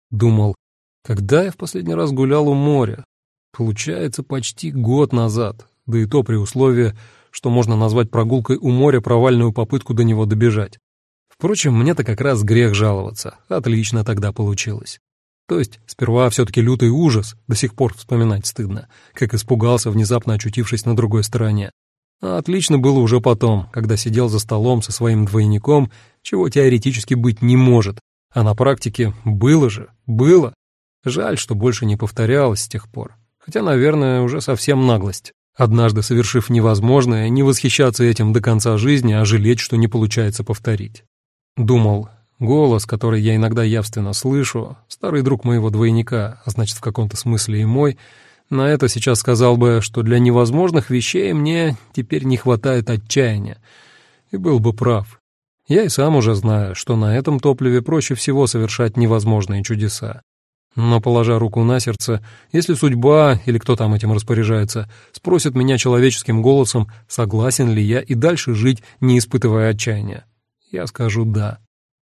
Думал, когда я в последний раз гулял у моря? Получается, почти год назад, да и то при условии, что можно назвать прогулкой у моря провальную попытку до него добежать. Впрочем, мне-то как раз грех жаловаться, отлично тогда получилось. То есть сперва все-таки лютый ужас, до сих пор вспоминать стыдно, как испугался, внезапно очутившись на другой стороне. А отлично было уже потом, когда сидел за столом со своим двойником, чего теоретически быть не может, а на практике было. Жаль, что больше не повторялось с тех пор. Хотя, наверное, уже совсем наглость. Однажды совершив невозможное, не восхищаться этим до конца жизни, а жалеть, что не получается повторить. Думал, голос, который я иногда явственно слышу, старый друг моего двойника, а значит, в каком-то смысле и мой, на это сейчас сказал бы, что для невозможных вещей мне теперь не хватает отчаяния. И был бы прав. Я и сам уже знаю, что на этом топливе проще всего совершать невозможные чудеса. Но, положа руку на сердце, если судьба, или кто там этим распоряжается, спросит меня человеческим голосом, согласен ли я и дальше жить, не испытывая отчаяния, я скажу «да».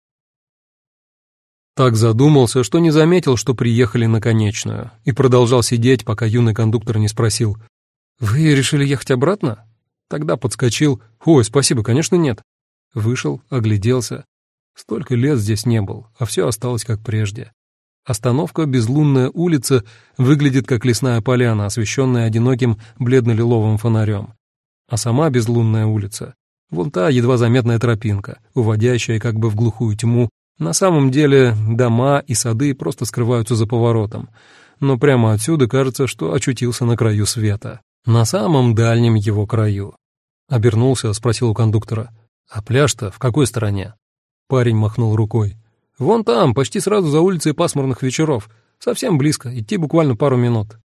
Так задумался, что не заметил, что приехали на конечную, и продолжал сидеть, пока юный кондуктор не спросил: «Вы решили ехать обратно?» Тогда подскочил: «Ой, спасибо, конечно, нет». Вышел, огляделся. Столько лет здесь не был, а все осталось как прежде. Остановка «Безлунная улица» выглядит как лесная поляна, освещенная одиноким бледно-лиловым фонарем. А сама «Безлунная улица» — вон та едва заметная тропинка, уводящая как бы в глухую тьму. На самом деле дома и сады просто скрываются за поворотом, но прямо отсюда кажется, что очутился на краю света, на самом дальнем его краю. Обернулся, спросил у кондуктора: «А пляж-то в какой стороне?» Парень махнул рукой: «Вон там, почти сразу за улицей Пасмурных вечеров. Совсем близко, идти буквально пару минут».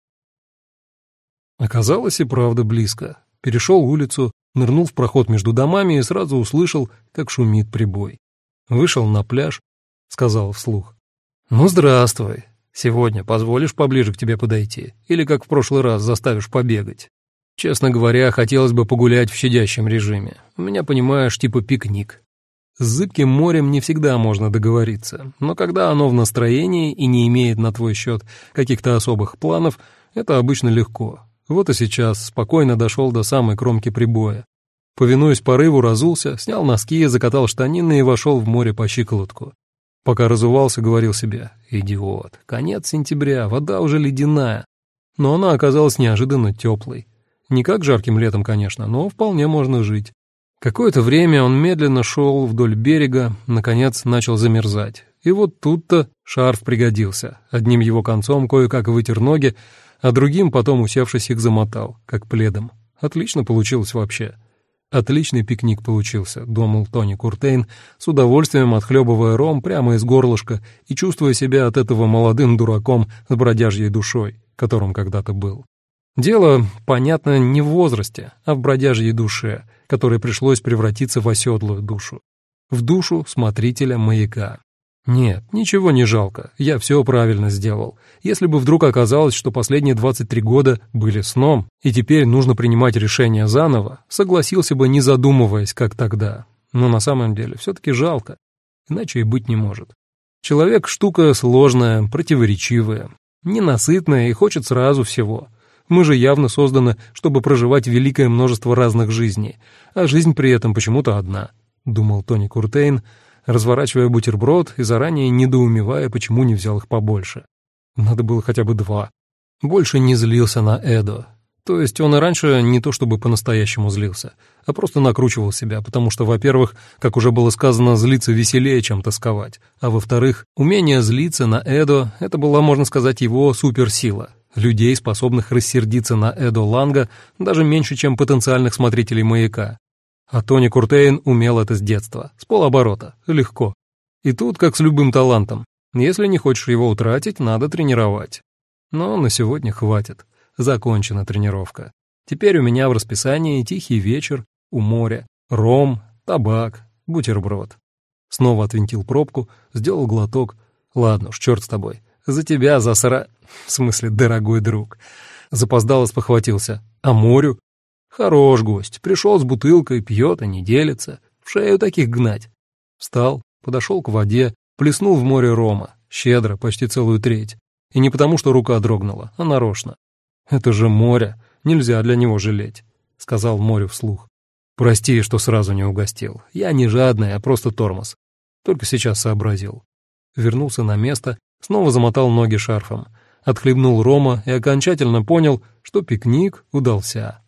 Оказалось и правда близко. Перешел улицу, нырнул в проход между домами и сразу услышал, как шумит прибой. Вышел на пляж, сказал вслух: «Ну, здравствуй. Сегодня позволишь поближе к тебе подойти? Или, как в прошлый раз, заставишь побегать? Честно говоря, хотелось бы погулять в щадящем режиме. У меня, понимаешь, типа пикник». С зыбким морем не всегда можно договориться, но когда оно в настроении и не имеет на твой счет каких-то особых планов, это обычно легко. Вот и сейчас спокойно дошел до самой кромки прибоя. Повинуясь порыву, разулся, снял носки, закатал штанины и вошел в море по щиколотку. Пока разувался, говорил себе: «Идиот, конец сентября, вода уже ледяная». Но она оказалась неожиданно теплой. Не как жарким летом, конечно, но вполне можно жить. Какое-то время он медленно шел вдоль берега, наконец начал замерзать. И вот тут-то шарф пригодился. Одним его концом кое-как вытер ноги, а другим потом, усевшись, их замотал, как пледом. Отлично получилось вообще. Отличный пикник получился, думал Тони Куртейн, с удовольствием отхлебывая ром прямо из горлышка и чувствуя себя от этого молодым дураком с бродяжьей душой, которым когда-то был. Дело, понятно, не в возрасте, а в бродяжьей душе, которой пришлось превратиться в оседлую душу. В душу смотрителя маяка. Нет, ничего не жалко, я все правильно сделал. Если бы вдруг оказалось, что последние 23 года были сном, и теперь нужно принимать решение заново, согласился бы, не задумываясь, как тогда. Но на самом деле все-таки жалко, иначе и быть не может. Человек — штука сложная, противоречивая, ненасытная и хочет сразу всего. Мы же явно созданы, чтобы проживать великое множество разных жизней, а жизнь при этом почему-то одна, думал Тони Куртейн, разворачивая бутерброд и заранее недоумевая, почему не взял их побольше. Надо было хотя бы 2. Больше не злился на Эдо. То есть он и раньше не то чтобы по-настоящему злился, а просто накручивал себя, потому что, во-первых, как уже было сказано, злиться веселее, чем тосковать, а во-вторых, умение злиться на Эдо — это была, можно сказать, его суперсила. Людей, способных рассердиться на Эдо Ланга, даже меньше, чем потенциальных смотрителей маяка. А Тони Куртейн умел это с детства, с полоборота, легко. И тут, как с любым талантом, если не хочешь его утратить, надо тренировать. Но на сегодня хватит, закончена тренировка. Теперь у меня в расписании тихий вечер, у моря, ром, табак, бутерброд. Снова отвинтил пробку, сделал глоток. Ладно уж, черт с тобой. За тебя, в смысле, дорогой друг. Запоздало спохватился. А морю? Хорош гость, пришел с бутылкой, пьет и не делится. В шею таких гнать. Встал, подошел к воде, плеснул в море рома, Щедро, почти целую треть. И не потому, что рука дрогнула, а нарочно. «Это же море, нельзя для него жалеть», — сказал Морю вслух. «Прости, что сразу не угостил. Я не жадный, а просто тормоз. Только сейчас сообразил». Вернулся на место, снова замотал ноги шарфом, отхлебнул рома и окончательно понял, что пикник удался.